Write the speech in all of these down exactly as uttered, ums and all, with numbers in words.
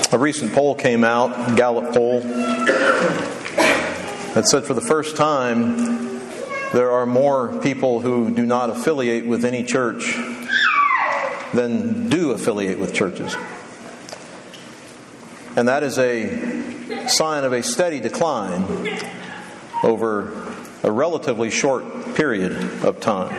A recent poll came out, Gallup poll, that said for the first time there are more people who do not affiliate with any church than do affiliate with churches. And that is a sign of a steady decline over a relatively short period of time.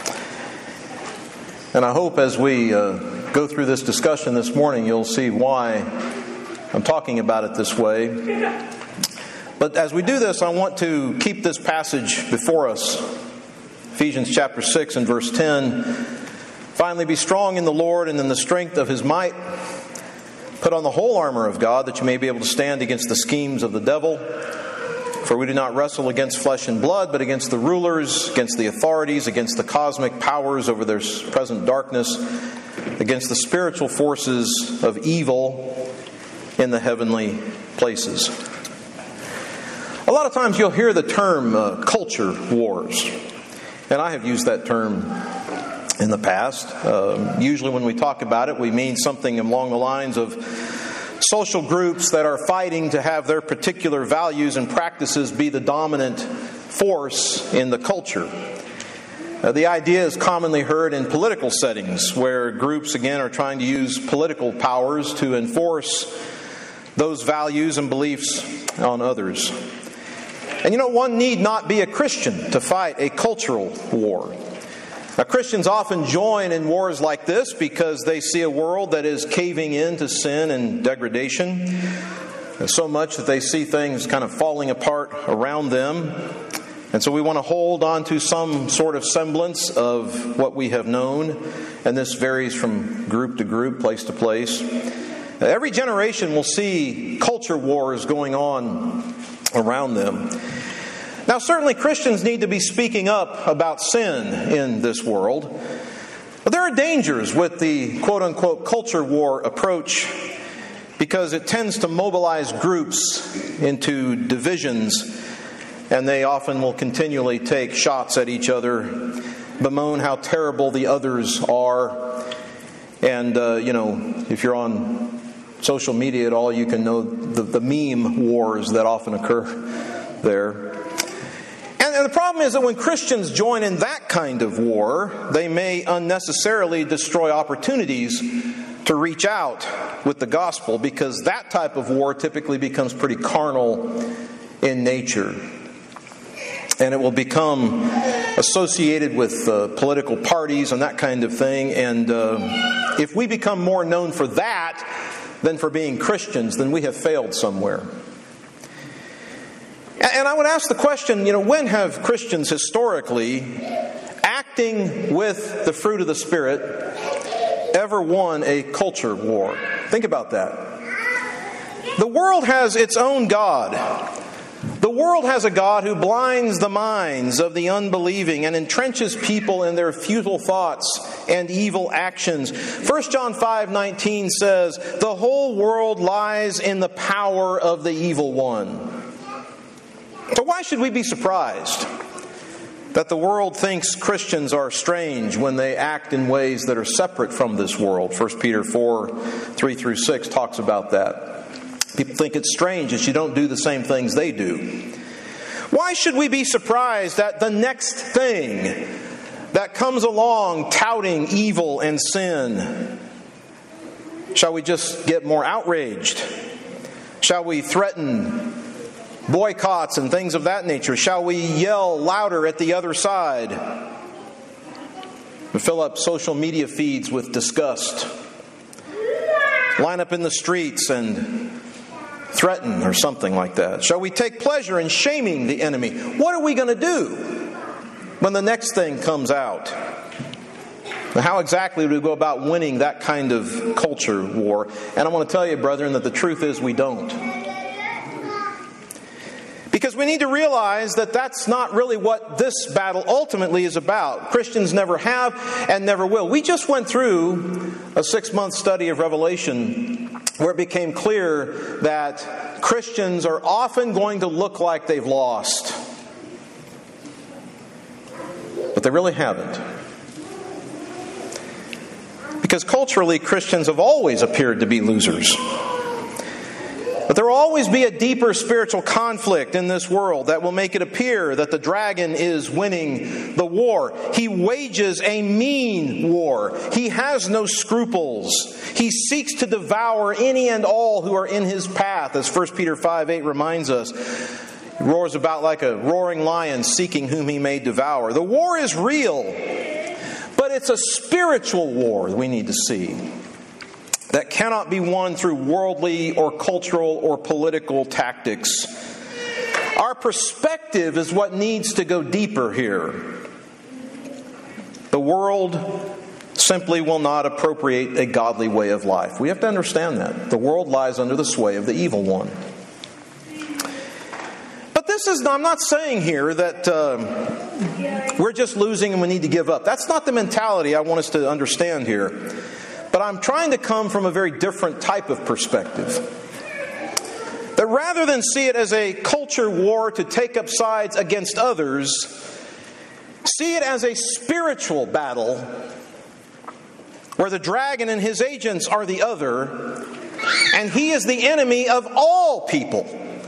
And I hope as we uh, go through this discussion this morning, you'll see why I'm talking about it this way. But as we do this, I want to keep this passage before us. Ephesians chapter six and verse ten. Finally, be strong in the Lord and in the strength of His might. Put on the whole armor of God, that you may be able to stand against the schemes of the devil. For we do not wrestle against flesh and blood, but against the rulers, against the authorities, against the cosmic powers over their present darkness, against the spiritual forces of evil in the heavenly places. A lot of times you'll hear the term uh, culture wars. And I have used that term in the past. Uh, usually when we talk about it, we mean something along the lines of social groups that are fighting to have their particular values and practices be the dominant force in the culture. Uh, the idea is commonly heard in political settings where groups, again, are trying to use political powers to enforce those values and beliefs on others. And you know, one need not be a Christian to fight a cultural war. Now, Christians often join in wars like this because they see a world that is caving into sin and degradation, so much that they see things kind of falling apart around them. And so we want to hold on to some sort of semblance of what we have known, and this varies from group to group, place to place. Every generation will see culture wars going on around them. Now, certainly Christians need to be speaking up about sin in this world. But there are dangers with the quote-unquote culture war approach because it tends to mobilize groups into divisions, and they often will continually take shots at each other, bemoan how terrible the others are. And, uh, you know, if you're on social media at all, you can know the, the meme wars that often occur there. And, and the problem is that when Christians join in that kind of war, they may unnecessarily destroy opportunities to reach out with the gospel, because that type of war typically becomes pretty carnal in nature. And it will become associated with uh, political parties and that kind of thing. And uh, if we become more known for that than for being Christians, then we have failed somewhere. And I would ask the question, you know, when have Christians historically, acting with the fruit of the Spirit, ever won a culture war? Think about that. The world has its own God. The world has a God who blinds the minds of the unbelieving and entrenches people in their futile thoughts and evil actions. First John five nineteen says, "The whole world lies in the power of the evil one." So why should we be surprised that the world thinks Christians are strange when they act in ways that are separate from this world? First Peter four, three through six talks about that. People think it's strange that you don't do the same things they do. Why should we be surprised that the next thing that comes along touting evil and sin, shall we just get more outraged? Shall we threaten boycotts and things of that nature? Shall we yell louder at the other side? We fill up social media feeds with disgust. Line up in the streets and threaten or something like that. Shall we take pleasure in shaming the enemy? What are we going to do when the next thing comes out? Now, how exactly do we go about winning that kind of culture war? And I want to tell you, brethren, that the truth is we don't. Because we need to realize that that's not really what this battle ultimately is about. Christians never have and never will. We just went through a six-month study of Revelation where it became clear that Christians are often going to look like they've lost. But they really haven't. Because culturally, Christians have always appeared to be losers. But there will always be a deeper spiritual conflict in this world that will make it appear that the dragon is winning the war. He wages a mean war. He has no scruples. He seeks to devour any and all who are in his path, as First Peter five eight reminds us. He roars about like a roaring lion seeking whom he may devour. The war is real, but it's a spiritual war we need to see, that cannot be won through worldly or cultural or political tactics. Our perspective is what needs to go deeper here. The world simply will not appropriate a godly way of life. We have to understand that. The world lies under the sway of the evil one. But this is, I'm not saying here that uh, we're just losing and we need to give up. That's not the mentality I want us to understand here. But I'm trying to come from a very different type of perspective. That rather than see it as a culture war to take up sides against others, see it as a spiritual battle where the dragon and his agents are the other, and he is the enemy of all people.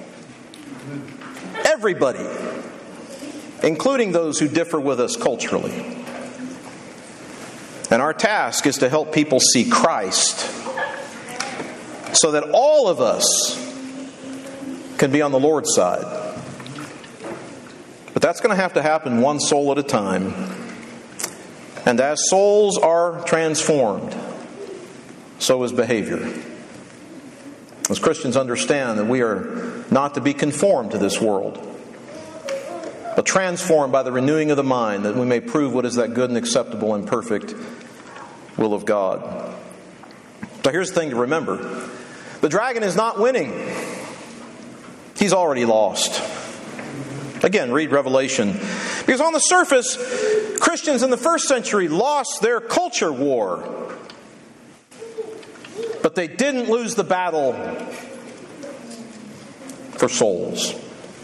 Everybody, including those who differ with us culturally. And our task is to help people see Christ so that all of us can be on the Lord's side. But that's going to have to happen one soul at a time. And as souls are transformed, so is behavior. As Christians understand that we are not to be conformed to this world, but transformed by the renewing of the mind, that we may prove what is that good and acceptable and perfect will of God. So here's the thing to remember. The dragon is not winning. He's already lost. Again, read Revelation. Because on the surface, Christians in the first century lost their culture war. But they didn't lose the battle for souls.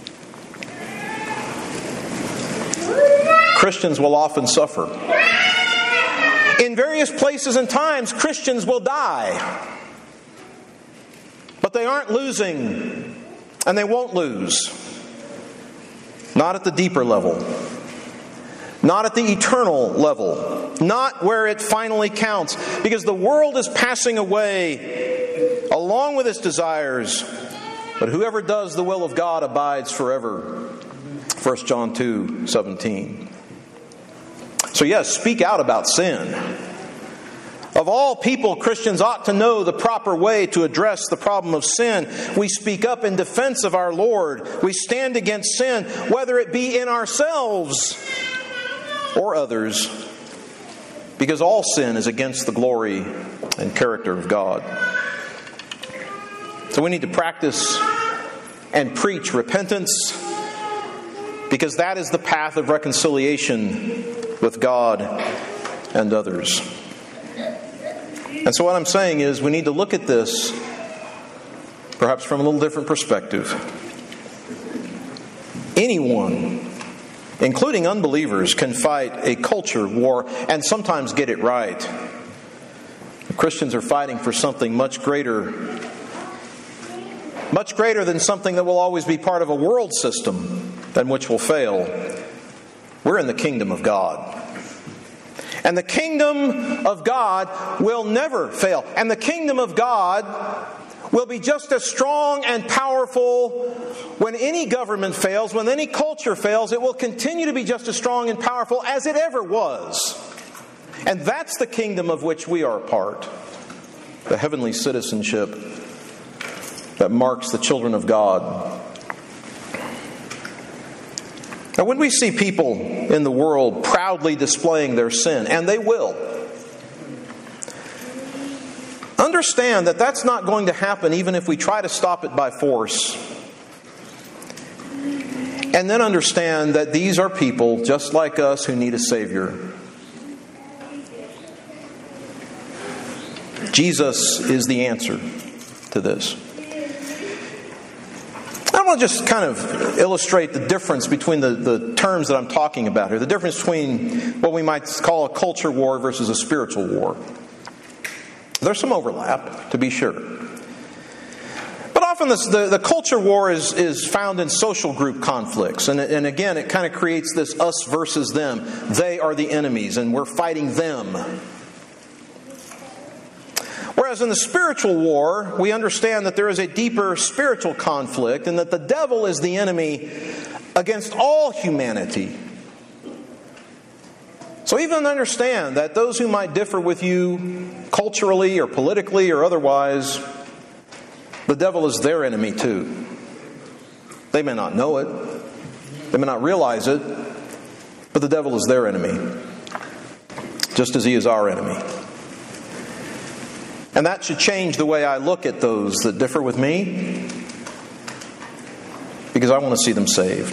Christians will often suffer. In various places and times, Christians will die. But they aren't losing, and they won't lose. Not at the deeper level. Not at the eternal level. Not where it finally counts. Because the world is passing away along with its desires. But whoever does the will of God abides forever. First John two seventeen. So yes, speak out about sin. Of all people, Christians ought to know the proper way to address the problem of sin. We speak up in defense of our Lord. We stand against sin, whether it be in ourselves or others, because all sin is against the glory and character of God. So we need to practice and preach repentance, because that is the path of reconciliation with God and others. And so what I'm saying is we need to look at this perhaps from a little different perspective. Anyone, including unbelievers, can fight a culture war and sometimes get it right. The Christians are fighting for something much greater, much greater than something that will always be part of a world system and which will fail. We're in the kingdom of God. And the kingdom of God will never fail. And the kingdom of God will be just as strong and powerful when any government fails, when any culture fails. It will continue to be just as strong and powerful as it ever was. And that's the kingdom of which we are a part. The heavenly citizenship that marks the children of God. Now, when we see people in the world proudly displaying their sin, and they will, understand that that's not going to happen even if we try to stop it by force. And then understand that these are people just like us who need a Savior. Jesus is the answer to this. I want to just kind of illustrate the difference between the, the terms that I'm talking about here. The difference between what we might call a culture war versus a spiritual war. There's some overlap, to be sure. But often this, the, the culture war is, is found in social group conflicts. And, and again, it kind of creates this us versus them. They are the enemies and we're fighting them. Whereas in the spiritual war, we understand that there is a deeper spiritual conflict and that the devil is the enemy against all humanity. So even understand that those who might differ with you culturally or politically or otherwise, the devil is their enemy too. They may not know it. They may not realize it. But the devil is their enemy. Just as he is our enemy. And that should change the way I look at those that differ with me. Because I want to see them saved.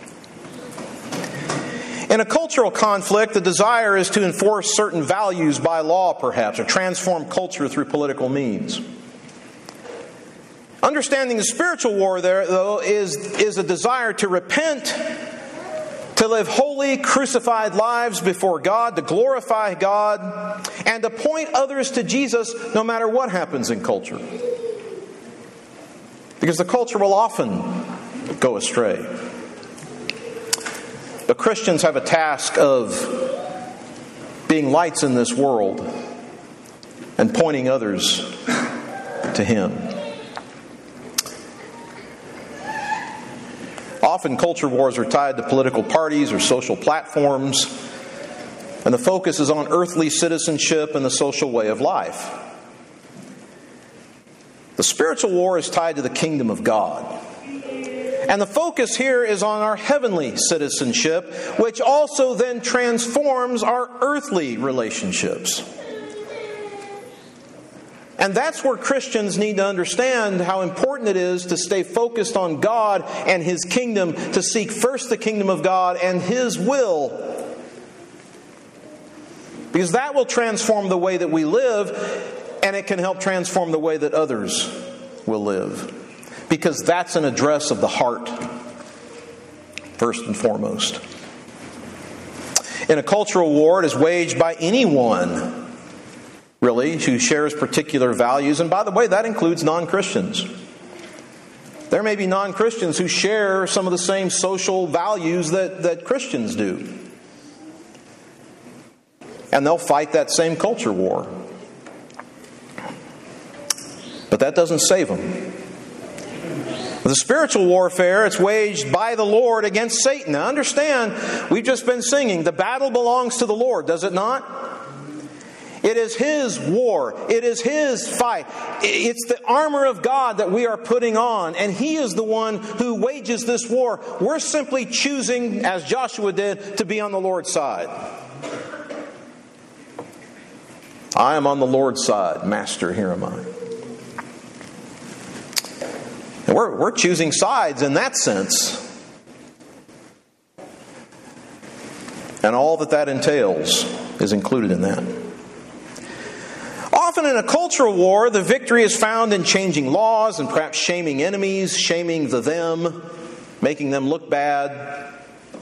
In a cultural conflict, the desire is to enforce certain values by law, perhaps, or transform culture through political means. Understanding the spiritual war there, though, is, is a desire to repent, to live holy, crucified lives before God, to glorify God, and to point others to Jesus no matter what happens in culture. Because the culture will often go astray. But Christians have a task of being lights in this world and pointing others to Him. Often culture wars are tied to political parties or social platforms, and the focus is on earthly citizenship and the social way of life. The spiritual war is tied to the kingdom of God. And the focus here is on our heavenly citizenship, which also then transforms our earthly relationships. And that's where Christians need to understand how important it is to stay focused on God and His kingdom, to seek first the kingdom of God and His will. Because that will transform the way that we live, and it can help transform the way that others will live. Because that's an address of the heart, first and foremost. In a cultural war, it is waged by anyone, really, who shares particular values. And by the way, that includes non-Christians. There may be non-Christians who share some of the same social values that, that Christians do. And they'll fight that same culture war. But that doesn't save them. The spiritual warfare, it's waged by the Lord against Satan. Now understand, we've just been singing, the battle belongs to the Lord, does it not? It is His war. It is His fight. It's the armor of God that we are putting on, and He is the one who wages this war. We're simply choosing, as Joshua did, to be on the Lord's side. I am on the Lord's side. Master, here am I. And we're, we're choosing sides in that sense. And all that that entails is included in that. Often in a cultural war, the victory is found in changing laws and perhaps shaming enemies, shaming the them, making them look bad.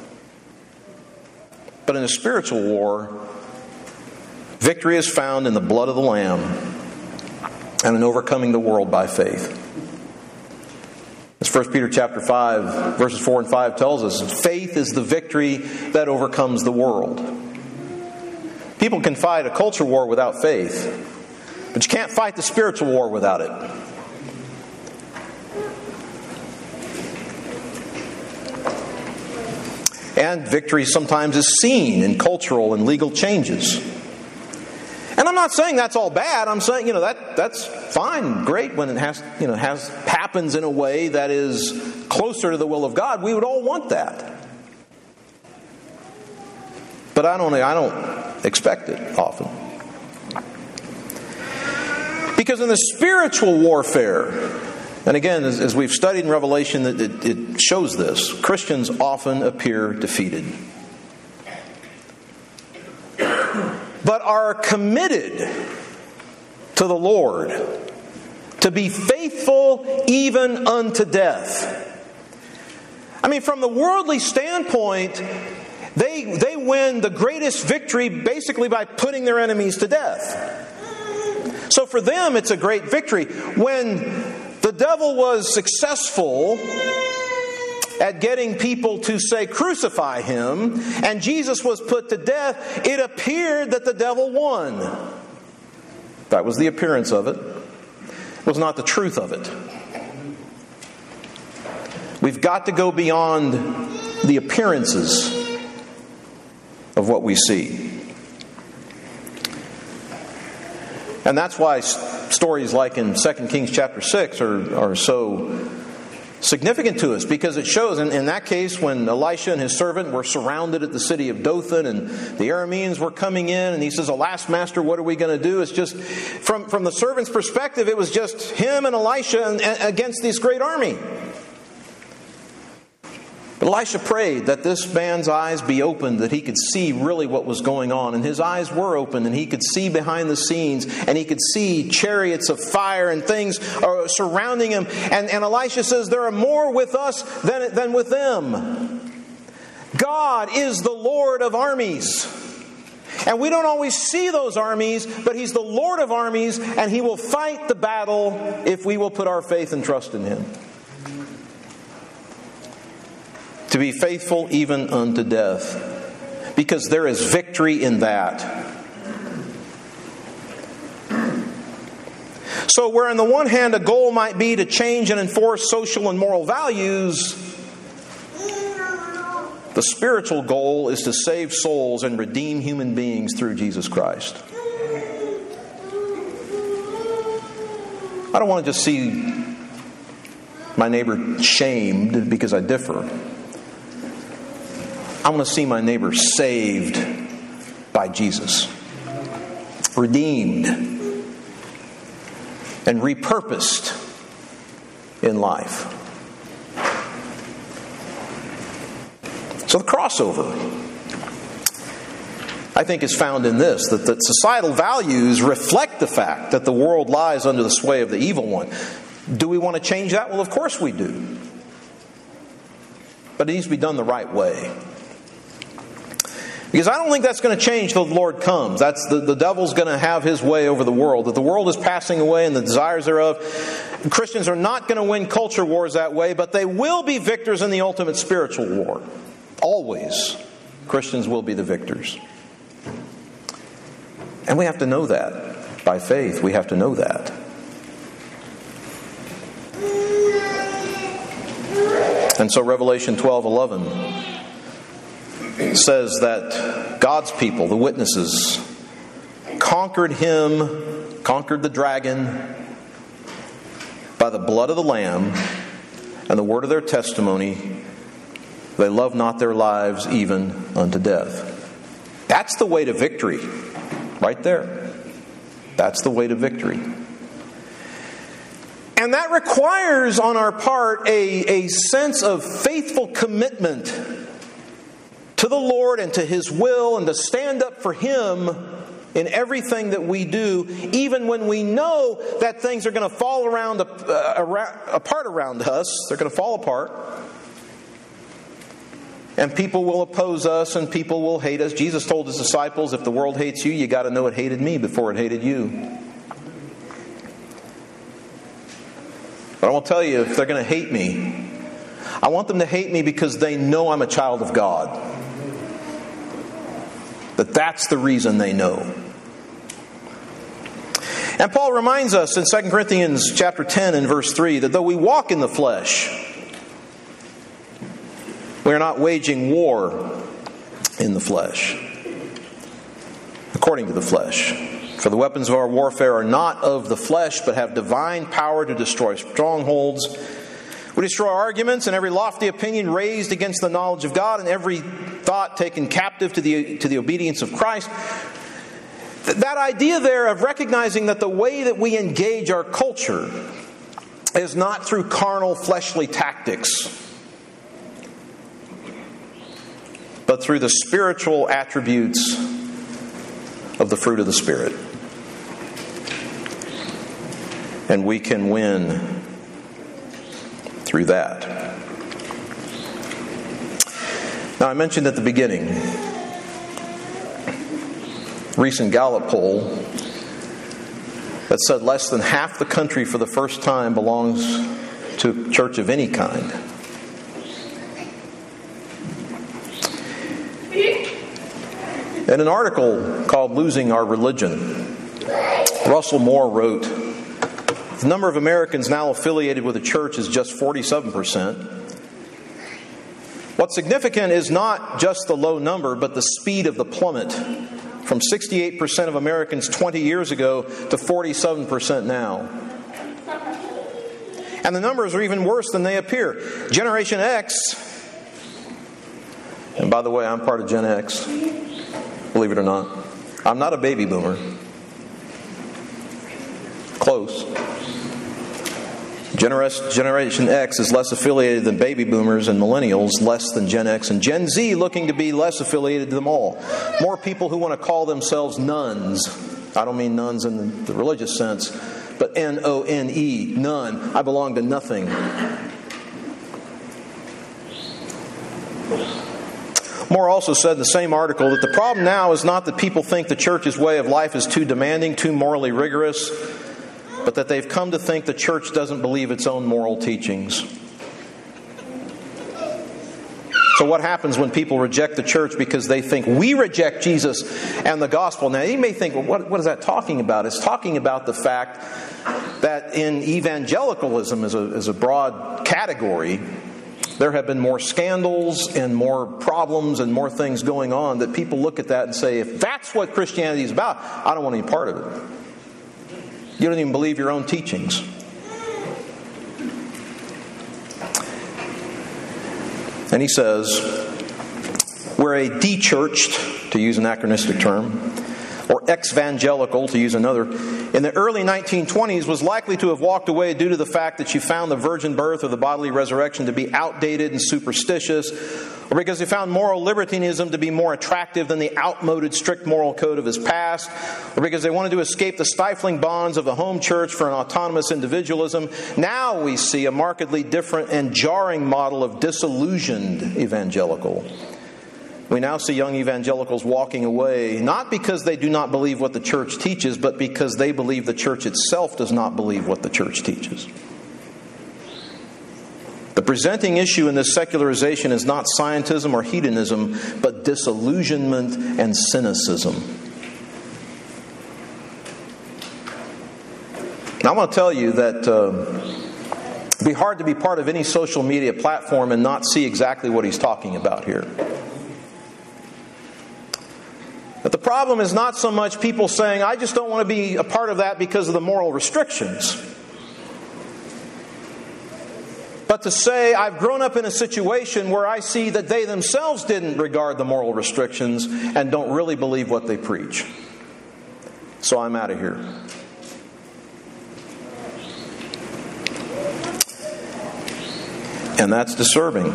But in a spiritual war, victory is found in the blood of the Lamb and in overcoming the world by faith. As First Peter chapter five, verses four and five tells us, faith is the victory that overcomes the world. People can fight a culture war without faith, but you can't fight the spiritual war without it. And victory sometimes is seen in cultural and legal changes. And I'm not saying that's all bad. I'm saying, you know, that that's fine, great when it has, you know, has happens in a way that is closer to the will of God. We would all want that. But I don't I don't expect it often. Because in the spiritual warfare, and again, as, as we've studied in Revelation, it, it, it shows this. Christians often appear defeated. But are committed to the Lord, to be faithful even unto death. I mean, from the worldly standpoint, they, they win the greatest victory basically by putting their enemies to death. So for them, it's a great victory. When The devil was successful at getting people to say, crucify him, and Jesus was put to death. It appeared that the devil won. That was the appearance of it. It was not the truth of it. We've got to go beyond the appearances of what we see. And that's why stories like in Second Kings chapter six are, are so significant to us, because it shows, in, in that case, when Elisha and his servant were surrounded at the city of Dothan, and the Arameans were coming in, and he says, alas, master, what are we going to do? It's just, from, from the servant's perspective, it was just him and Elisha and, and, against this great army. But Elisha prayed that this man's eyes be opened, that he could see really what was going on. And his eyes were opened, and he could see behind the scenes, and he could see chariots of fire and things are surrounding him. And, and Elisha says, there are more with us than, than with them. God is the Lord of armies. And we don't always see those armies, but He's the Lord of armies, and He will fight the battle if we will put our faith and trust in Him. To be faithful even unto death, because there is victory in that. So where on the one hand a goal might be to change and enforce social and moral values, the spiritual goal is to save souls and redeem human beings through Jesus Christ. I don't want to just see my neighbor shamed because I differ. I want to see my neighbor saved by Jesus, redeemed, and repurposed in life. So the crossover, I think, is found in this, that, that societal values reflect the fact that the world lies under the sway of the evil one. Do we want to change that? Well, of course we do. But it needs to be done the right way. Because I don't think that's going to change till the Lord comes. That's the, the devil's going to have his way over the world. That the world is passing away and the desires thereof. Christians are not going to win culture wars that way, but they will be victors in the ultimate spiritual war. Always. Christians will be the victors. And we have to know that. By faith, we have to know that. And so Revelation twelve eleven says that God's people, the witnesses, conquered him, conquered the dragon by the blood of the Lamb and the word of their testimony. They love not their lives even unto death. That's the way to victory. Right there. That's the way to victory. And that requires on our part a, a sense of faithful commitment to the Lord and to His will, and to stand up for Him in everything that we do, even when we know that things are going to fall around, uh, around apart around us. They're going to fall apart. And people will oppose us, and people will hate us. Jesus told His disciples, if the world hates you, you got to know it hated me before it hated you. But I won't tell you, if they're going to hate me, I want them to hate me because they know I'm a child of God. That that's the reason they know. And Paul reminds us in Second Corinthians chapter ten and verse three that though we walk in the flesh, we are not waging war in the flesh, according to the flesh. For the weapons of our warfare are not of the flesh, but have divine power to destroy strongholds. We destroy arguments and every lofty opinion raised against the knowledge of God, and every thought taken captive to the, to the obedience of Christ. That idea there of recognizing that the way that we engage our culture is not through carnal, fleshly tactics, but through the spiritual attributes of the fruit of the Spirit. And we can win through that. Now, I mentioned at the beginning, recent Gallup poll that said less than half the country for the first time belongs to a church of any kind. In an article called Losing Our Religion, Russell Moore wrote, the number of Americans now affiliated with a church is just forty-seven percent. What's significant is not just the low number, but the speed of the plummet from sixty-eight percent of Americans twenty years ago to forty-seven percent now. And the numbers are even worse than they appear. Generation X, and by the way, I'm part of Gen X, believe it or not. I'm not a baby boomer. Close. Generation X is less affiliated than baby boomers, and millennials less than Gen X, and Gen Z looking to be less affiliated to them all. More people who want to call themselves nuns. I don't mean nuns in the religious sense, but N O N E, none. I belong to nothing. Moore also said in the same article that the problem now is not that people think the church's way of life is too demanding, too morally rigorous, but that they've come to think the church doesn't believe its own moral teachings. So what happens when people reject the church because they think we reject Jesus and the gospel? Now, you may think, well, what, what is that talking about? It's talking about the fact that in evangelicalism as a, as a broad category, there have been more scandals and more problems and more things going on that people look at that and say, if that's what Christianity is about, I don't want any part of it. You don't even believe your own teachings. And he says, we're a de-churched, to use an anachronistic term, or ex-evangelical, to use another, in the early nineteen twenties was likely to have walked away due to the fact that she found the virgin birth or the bodily resurrection to be outdated and superstitious, or because he found moral libertinism to be more attractive than the outmoded strict moral code of his past, or because they wanted to escape the stifling bonds of the home church for an autonomous individualism. Now we see a markedly different and jarring model of disillusioned evangelical. We now see young evangelicals walking away, not because they do not believe what the church teaches, but because they believe the church itself does not believe what the church teaches. The presenting issue in this secularization is not scientism or hedonism, but disillusionment and cynicism. Now, I want to tell you that uh, it'd be hard to be part of any social media platform and not see exactly what he's talking about here. But the problem is not so much people saying, I just don't want to be a part of that because of the moral restrictions. But to say, I've grown up in a situation where I see that they themselves didn't regard the moral restrictions and don't really believe what they preach. So I'm out of here. And that's disturbing.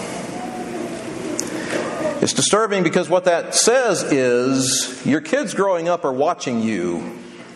It's disturbing because what that says is your kids growing up are watching you.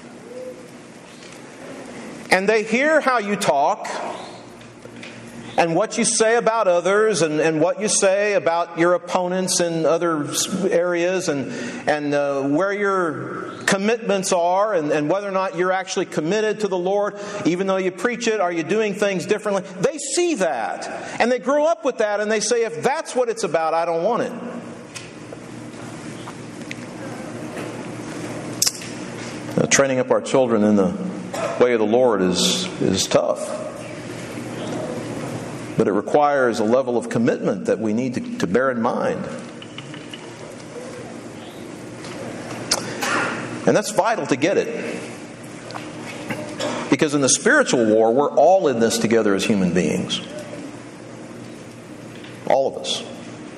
And they hear how you talk and what you say about others and, and what you say about your opponents in other areas and, and uh, where your commitments are and, and whether or not you're actually committed to the Lord. Even though you preach it, are you doing things differently? They see that. And they grow up with that and they say, if that's what it's about, I don't want it. Uh, training up our children in the way of the Lord is, is tough. But it requires a level of commitment that we need to, to bear in mind. And that's vital to get it. Because in the spiritual war, we're all in this together as human beings. All of us.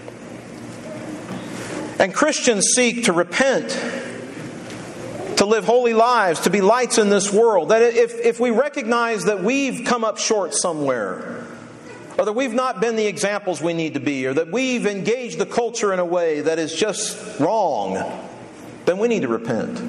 And Christians seek to repent, to live holy lives, to be lights in this world. That if, if we recognize that we've come up short somewhere, or that we've not been the examples we need to be, or that we've engaged the culture in a way that is just wrong, then we need to repent.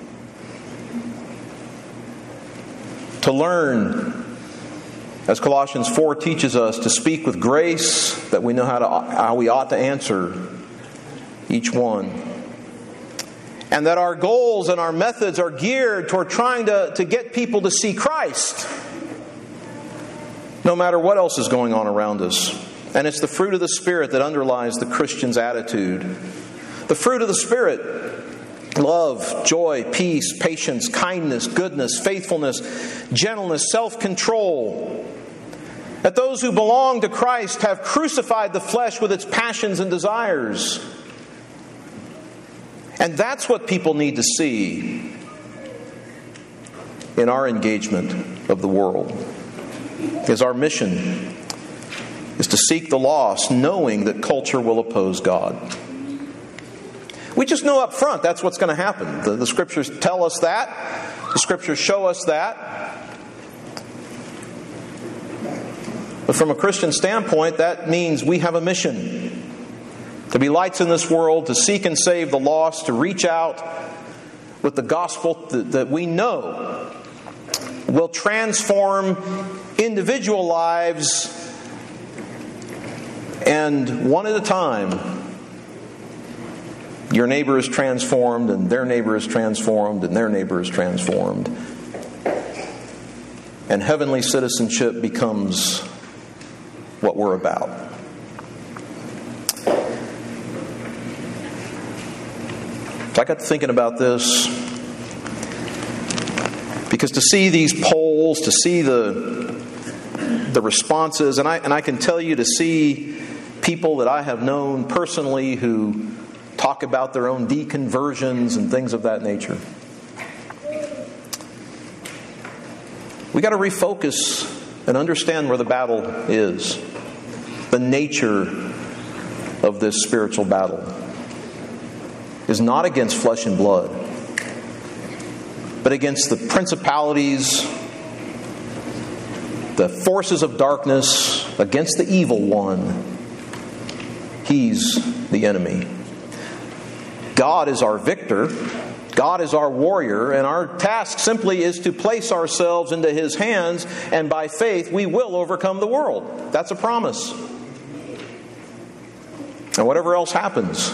To learn, as Colossians four teaches us, to speak with grace, that we know how to how we ought to answer each one. and that our goals and our methods are geared toward trying to, to get people to see Christ, no matter what else is going on around us. And it's the fruit of the Spirit that underlies the Christian's attitude. The fruit of the Spirit: love, joy, peace, patience, kindness, goodness, faithfulness, gentleness, self-control. That those who belong to Christ have crucified the flesh with its passions and desires. And that's what people need to see in our engagement of the world. Because our mission is to seek the lost, knowing that culture will oppose God. We just know up front that's what's going to happen. The, the Scriptures tell us that. The Scriptures show us that. But from a Christian standpoint, that means we have a mission. To be lights in this world, to seek and save the lost, to reach out with the gospel that, that we know will transform individual lives, and one at a time, your neighbor is transformed, and their neighbor is transformed, and their neighbor is transformed. And heavenly citizenship becomes what we're about. I got to thinking about this, because to see these polls, to see the the responses, and I and I can tell you, to see people that I have known personally who talk about their own deconversions and things of that nature. We got to refocus and understand where the battle is, the nature of this spiritual battle is not against flesh and blood, but against the principalities, the forces of darkness, against the evil one. He's the enemy. God is our victor. God is our warrior, and our task simply is to place ourselves into His hands, and by faith we will overcome the world. That's a promise. And whatever else happens,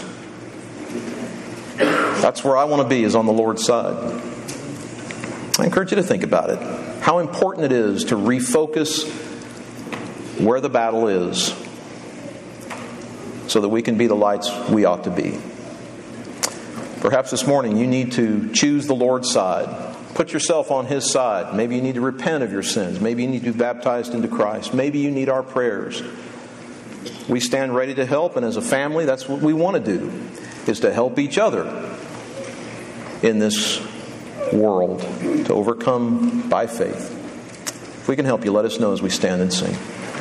that's where I want to be, is on the Lord's side. I encourage you to think about it. How important it is to refocus where the battle is, so that we can be the lights we ought to be. Perhaps this morning you need to choose the Lord's side. Put yourself on His side. Maybe you need to repent of your sins. Maybe you need to be baptized into Christ. Maybe you need our prayers. We stand ready to help, and as a family, that's what we want to do, is to help each other in this world to overcome by faith. If we can help you, let us know as we stand and sing.